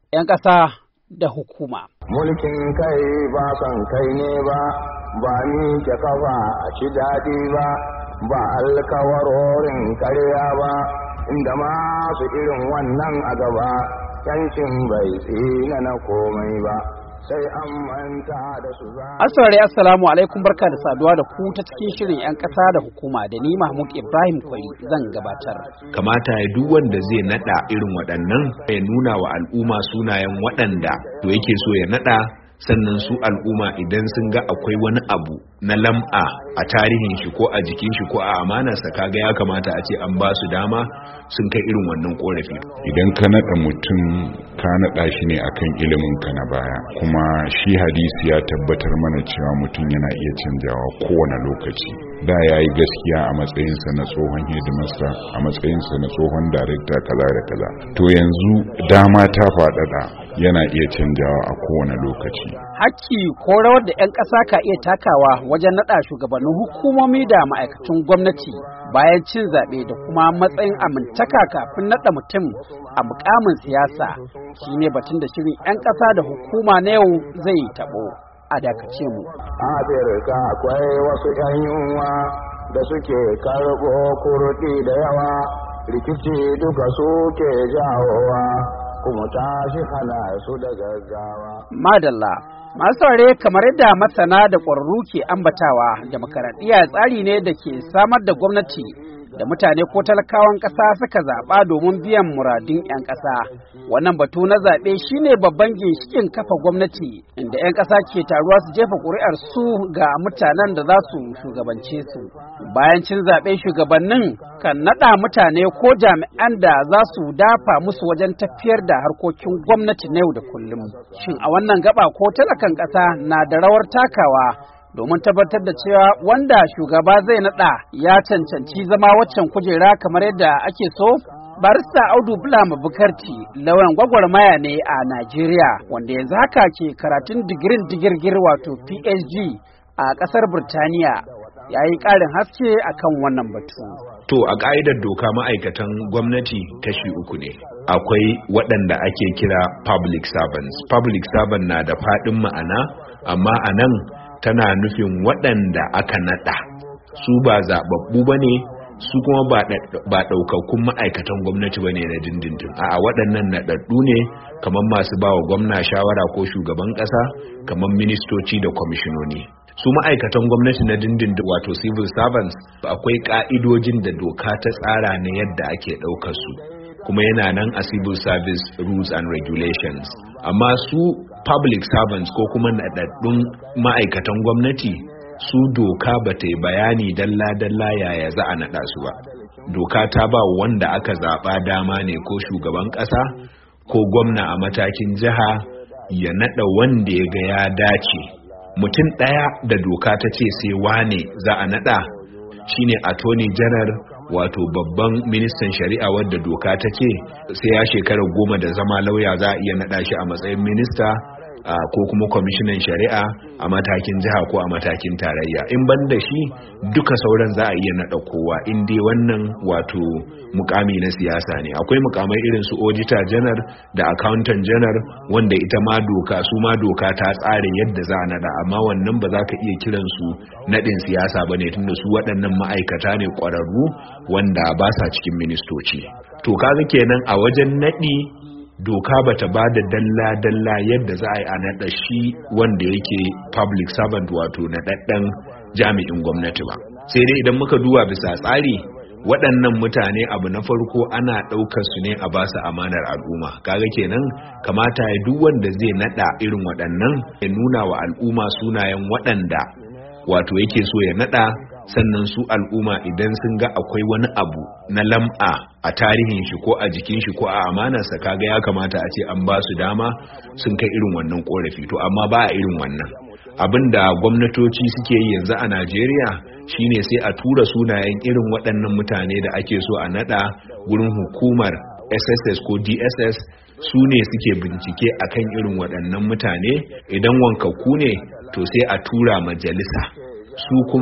'yan ƙasa da hukuma. Mulkin kai ba son kai ne ba, ba ni ke kafa a ci daɗi ba, ba alkawarorin karya ba, inda masu irin wannan a gaba, yankin bai tsina na komai ba. Sai an manta da su za. Assalamu alaikum, barka da saduwa da ku ta cikin shirin 'yan ƙasa da hukuma da ni Mahmud Ibrahim Kwari zan gabatar. Kamata ya duk wanda zai nada irin waɗannan ya nuna wa al'umma sunayen waɗanda to yake so ya nada, sannan su al'umma idan sun ga akwai wani abu na lam'a a tarihin shi ko a jikin shi ko a amanarsa, kaga ya kamata a ce an ba su dama sun kai irin wannan korafi. Idan ka nada mutum ka nada shi ne akan ilimin ka na baya, kuma shi hadisi ya tabbatar mana cewa mutum yana iya canjawa kowane lokaci. Da ya yi gaskiya a matsayinsa na tsohon hidimarsa, a matsayinsa na tsohon darekta kaza da kaza, to yanzu dama ta faɗaɗa, yana iya canjawa a kowane lokaci. Hakki ko rawar da 'yan ƙasa ka iya takawa wajen naɗa shugabannin hukumomi da ma'aikatan gwamnati bayan cin zaɓe da kuma matsayin amintaka kafin naɗa mutum a mukamin siyasa shine batun da shirin 'yan ƙasa da hukuma na yau zai taɓo. A dakace mu. Afirka akwai wasu 'yan yunwa da suke karɓo kurɗi da yawa, rikici duka suke jawowa, kuma tashi hana su da gaggawa. Madalla, masu saurare, kamar yadda masana da ƙwararru ke ambatawa, demokaradiyya tsari ne da ke samar da gwamnati da mutane ko talakawan ƙasa suka zaɓa domin biyan muradun 'yan ƙasa. Wannan batu na zaɓe shine babban ginshikin kafa gwamnati, inda 'yan ƙasa ke taruwa su jefa ƙuri'ar su ga mutanen da za su shugabance su. Bayan cin zaɓe, shugabannin kan naɗa mutane ko jami'an da za su dafa musu wajen tafiyar da harkokin gwamnati na yau da kullum. Shin a wannan gaba ko talakan ƙasa na da rawar takawa domin tabbatar da cewa wanda shugaba zai naɗa ya cancanci zama waccan kujera kamar yadda ake so? Barista Audu Bulama Bukarti lauyan gwagwarmaya ne a Najeriya, wanda yanzu haka ke karatun digirin digirgir wato PhD a ƙasar Burtaniya, ya yi ƙarin haske akan wannan batu. To a ƙa'idar doka ma'aikatan gwamnati kashi uku ne. Akwai waɗanda ake kira public servants. Public servant na da faɗin ma'ana, amma a nan tana nufin waɗanda aka naɗa. Su ba zaɓaɓɓu ba ne, su kuma ba ɗaukakkun ma'aikatan gwamnati ba ne na dindindin. A'a, waɗannan naɗaɗɗu ne, kamar masu ba wa gwamna shawara ko shugaban ƙasa, kamar ministoci da kwamishinoni. Su ma'aikatan gwamnati na dindindin wato civil servants, akwai ƙa'idojin da doka ta tsara na yadda ake ɗaukar su, kuma yana nan a civil service rules and regulations. Amma su public servants ko kuma naɗaɗɗun ma'aikatan gwamnati, su doka ba ta yi bayani dalla-dalla yaya za a naɗa su ba. Doka ta ba wanda aka zaɓa dama ne, ko shugaban ƙasa ko gwamna a matakin jiha, ya naɗa wanda ya ga ya dace. Mutum ɗaya da doka ta ce sai wane za a naɗa shine attorney general, wato babban ministan shari'a, wadda doka ta ce sai ya shekara 10 da zama lauya za a iya naɗa shi a matsayin minista ko kuma kwamishinan shari'a a matakin jiha ko a matakin tarayya. In ban da shi, duka sauran za a iya naɗa kowa, in dai wannan wato mukami na siyasa ne. Akwai mukamai irin su auditor general da accountant general, wanda ita ma doka ta tsara yadda za a naɗa, amma wannan ba za ka iya kiran su naɗin siyasa ba ne, tunda su waɗannan ma'aikata ne ƙwararru wanda ba sa cikin ministoci. To kaga kenan a wajen naɗi, doka bata ba da dalla-dalla yadda za a yi a naɗa shi wanda yake public servant wato naɗaɗɗen jami'in gwamnati ba. Sai dai idan muka duba bisa tsari, waɗannan mutane abu na farko ana ɗaukar su ne a ba su amanar al'umma. Kaga kenan kamata ya duk wanda zai naɗa irin waɗannan ya nuna wa al'umma sunayen waɗanda wato yake so ya naɗa, sannan su al'umma idan sun ga akwai wani abu na lam'a a tarihin shi ko a jikin shi ko a amanarsa, kaga ya kamata a ce an ba su dama sun kai irin wannan korafi. To amma ba a irin wannan. Abinda gwamnatoci suke yi yanzu a Najeriya shine sai a tura sunayen irin waɗannan mutane da ake so a naɗa gurin hukumar SSS ko DSS, su ne suke bincike akan irin waɗannan mutane. Idan wankakku ne, to sai a tura majalisa, su kuma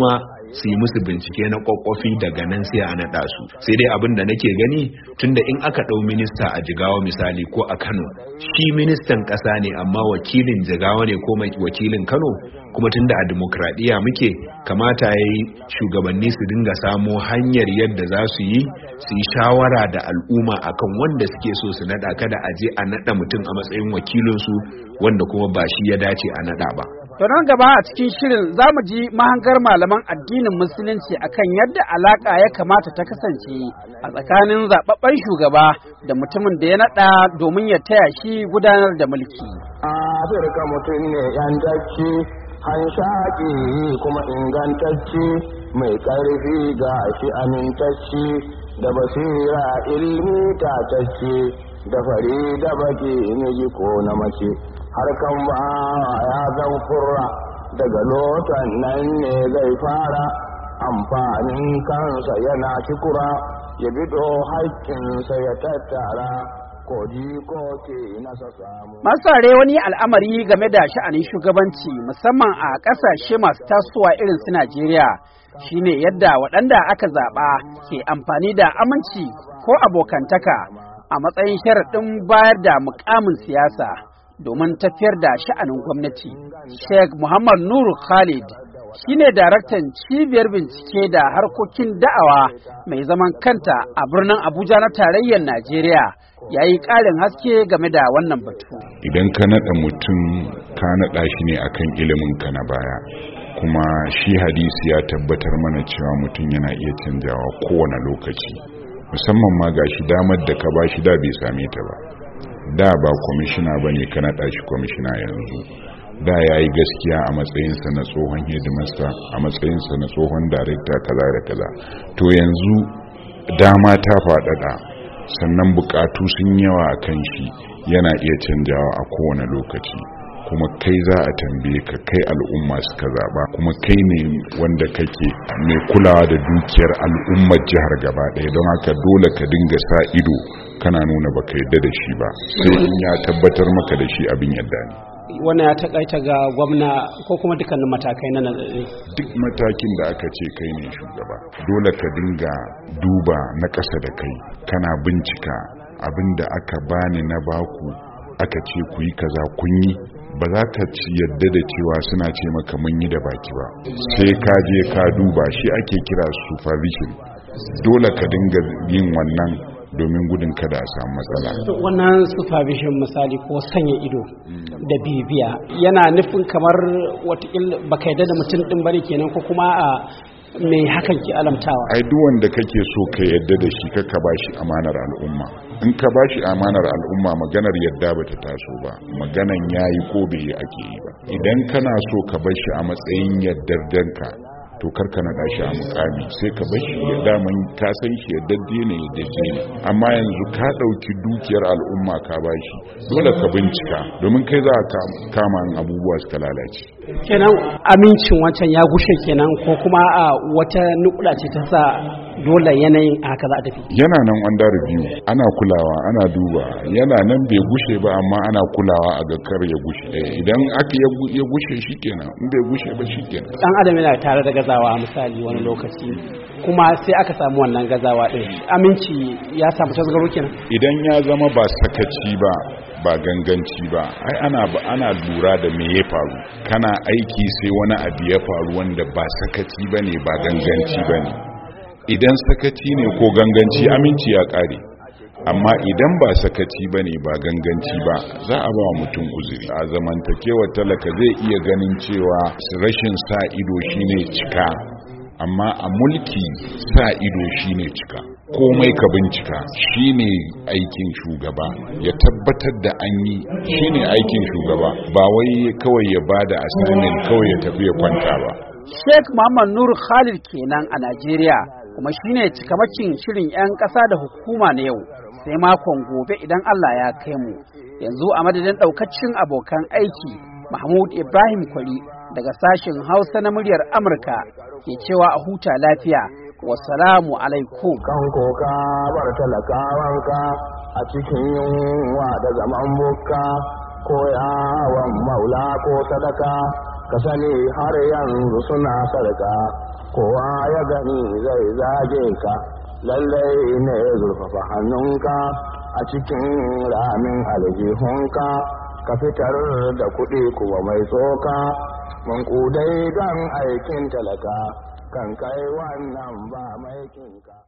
su yi musu bincike na kwakwafi daga nan sai a naɗa su. Sai dai abin da nake gani tunda in aka ɗau minista a Jigawa misali ko a Kano, shi ministan ƙasa ne amma wakilin Jigawa ne ko wakilin Kano, kuma tunda a demokradiyya muke, kamata ya yi shugabanni su dinga samo hanyar yadda za su yi shawara da al'umma akan wanda suke so su naɗa, kada a je a naɗa mutum a matsayin wakilinsu wanda kuma ba shi ya dace a naɗa ba. To nan gaba a cikin shirin za mu ji mahangar malaman addinin musulunci akan yadda alaka ya kamata ta kasance a tsakanin zababben shugaba da mutumin da ya naɗa domin ya taya shi gudanar da mulki. Afirka mutum ne yantacce, hanshaki kuma ingantacce, mai ƙarfi ga shi amintacce, da basira ilmi tatacce, da fari da baki miji ko na mace. Harkan ba ya zan kurra daga lotan nan ne zai fara amfanin kansa yana kikura ya bido haƙƙinsa ya tattara. Masu wani al'amari game da sha'anin shugabanci musamman a ƙasashe masu tasowa irin su Najeriya shine yadda waɗanda aka zaɓa ke amfani da aminci ko abokantaka a matsayin sharaɗin bayar da muƙamin siyasa domin tafiyar da sha'anin gwamnati. Sheikh Muhammad Nuru Khalid shine daraktan cibiyar bincike da harkokin da'awa mai zaman kanta a birnin Abuja na tarayyar Najeriya, ya yi ƙarin haske game da wannan batu. Idan ka naɗa mutum ka naɗa shi ne akan ilimin ka na baya, kuma shi hadisi ya tabbatar mana cewa mutum yana iya canjawa kowane lokaci, musamman ma ga shi damar da ka ba shi da bai same ta ba. Da ba kwamishina ba ne ka naɗa shi kwamishina yanzu. Da ya yi gaskiya a matsayinsa na tsohon hedimasta, a matsayinsa na tsohon darekta kaza da kaza. To yanzu dama ta faɗaɗa, sannan bukatu sun yawa a kan shi, yana iya canjawa a kowane lokaci. Kuma kai za a tambaye ka, kai al'umma suka zaɓa, kuma kai ne wanda kake mai kulawa da dukiyar al'ummar jihar gaba ɗaya, don haka dole ka dinga sa ido kana nuna baka yadda da shi ba, sai in ya tabbatar maka da shi abin yadda ne. Wannan ya takaita ga gwamna ko kuma dukkanin matakai na nazari? Duk matakin da aka ce kai ne shugaba, dole ka dinga duba na ƙasa da kai, kana bincika abin da aka bani na baku, aka ce ku yi kaza kun yi. Ba za ka yadda da cewa suna ce maka mun yi da baki ba, sai ka je ka duba, shi ake kira supervision. Dole ka dinga yin wannan domin gudun kada a samu matsala. Wannan supervision misali ko sanya ido da bibiya yana nufin kamar watakila baka yadda da mutum din bane kenan, ko kuma a me hakan ke alamtawa? Ai duk wanda kake so ka yadda da shi ka bashi amanar al'umma. In ka bashi amanar al'umma, maganar yadda bata taso ba, maganan yayi ko bai yi ake yi ba. Idan kana so ka bar shi a matsayin yaddardanka, to karka naɗa shi a mukami, sai ka bar shi ya daman ka san shi yaddadde ne ne. Amma yanzu ka ɗauki dukiyar al'umma ka bashi, dole ka bincika, domin kai za ka kama abubuwa suka lalace. Kenan amincin wancan ya gushe kenan, ko kuma a wata nukula ce ta sa dole yanayin haka za a tafi? Yana nan under review, ana kulawa, ana duba, yana nan bai gushe ba, amma ana kulawa a ga kar ya gushe. Idan aka ya gushe shi kenan, in bai gushe ba shi kenan. Dan adam yana tare da gazawa a misali wani lokaci, kuma sai aka samu wannan gazawa din, aminci ya samu tasgaro kenan. Idan ya zama ba sakaci ba ganganci ba, ai ana lura da me ya faru. Kana aiki sai wani abu ya faru wanda ba sakaci bane, ba ganganci bane. Idan sakaci ne ko ganganci, aminci ya kare. Amma idan ba sakaci bane, ba ganganci ba, za a ba mutum uzuri. A zamantakewar talaka zai iya ganin cewa rashin sa ido shine cika, amma a mulki sa ido shine cika. Komai ka bincika, shine aikin shugaba, ya tabbatar da an yi, shine aikin shugaba, ba wai kawai ya bada assignment kawai ya tafi ya kwanta ba. Sheikh Muhammad Nur Khalid kenan a Najeriya, kuma shine cikamakin shirin 'yan ƙasa da hukuma na yau, sai makon gobe idan Allah ya kai mu. Yanzu a madadin ɗaukacin abokan aiki, Mahmud Ibrahim Kwari daga sashen Hausa na muryar Amurka ke cewa a huta lafiya. Wassalamu alaikum. Kan koka bar talakawanka a cikin yunwa da zaman bukka, ko yawon maula ko sadaka, ka sani har yanzu suna sarka kowa ya gani zai zage ka, lallai ne zurfafa hannunka a cikin ramin aljihunka, ka fitar da kuɗi kuma mai tsoka, mankudai don aikin talaka, kan kai wannan ba maikinka.